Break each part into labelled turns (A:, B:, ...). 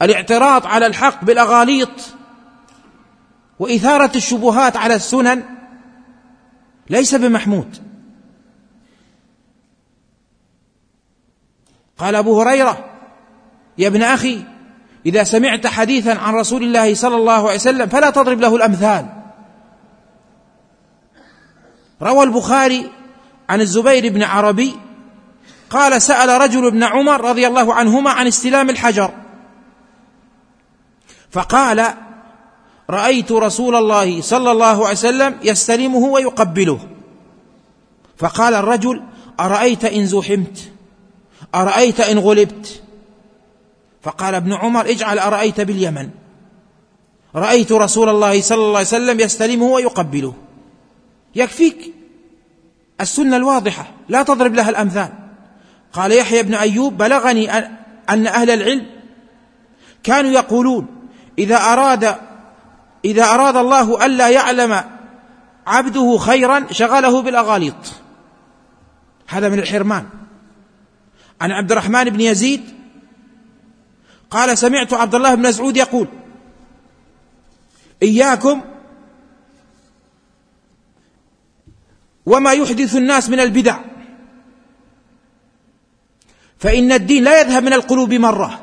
A: الاعتراض على الحق بالأغاليط وإثارة الشبهات على السنن ليس بمحمود. قال أبو هريرة: يا ابن أخي، إذا سمعت حديثا عن رسول الله صلى الله عليه وسلم فلا تضرب له الأمثال. روى البخاري عن الزبير بن عربي قال: سأل رجل ابن عمر رضي الله عنهما عن استلام الحجر، فقال: رأيت رسول الله صلى الله عليه وسلم يستلمه ويقبله. فقال الرجل: أرأيت إن زحمت؟ أرأيت إن غلبت؟ فقال ابن عمر: اجعل أرأيت باليمن. رأيت رسول الله صلى الله عليه وسلم يستلمه ويقبله. يكفيك السنة الواضحة، لا تضرب لها الأمثال. قال يحيى بن أيوب: بلغني أن أهل العلم كانوا يقولون إذا أراد الله ألا يعلم عبده خيرا شغله بالأغاليط. هذا من الحرمان. عن عبد الرحمن بن يزيد قال: سمعت عبد الله بن مسعود يقول: إياكم وما يحدث الناس من البدع، فإن الدين لا يذهب من القلوب مرة،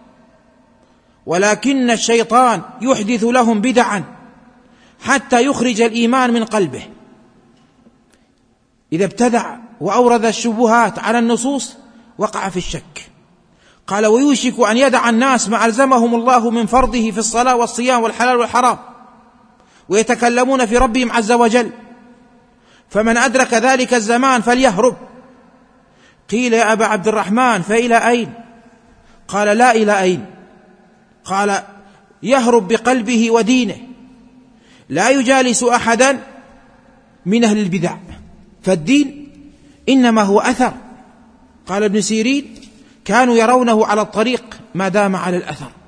A: ولكن الشيطان يحدث لهم بدعا حتى يخرج الإيمان من قلبه. إذا ابتدع وأورد الشبهات على النصوص وقع في الشك. قال: ويوشك أن يدع الناس ما ألزمهم الله من فرضه في الصلاة والصيام والحلال والحرام، ويتكلمون في ربهم عز وجل، فمن أدرك ذلك الزمان فليهرب. قيل: يا أبا عبد الرحمن فإلى أين؟ قال: لا إلى أين. قال: يهرب بقلبه ودينه، لا يجالس أحدا من أهل البدع، فالدين إنما هو أثر. قال ابن سيرين: كانوا يرونه على الطريق ما دام على الأثر.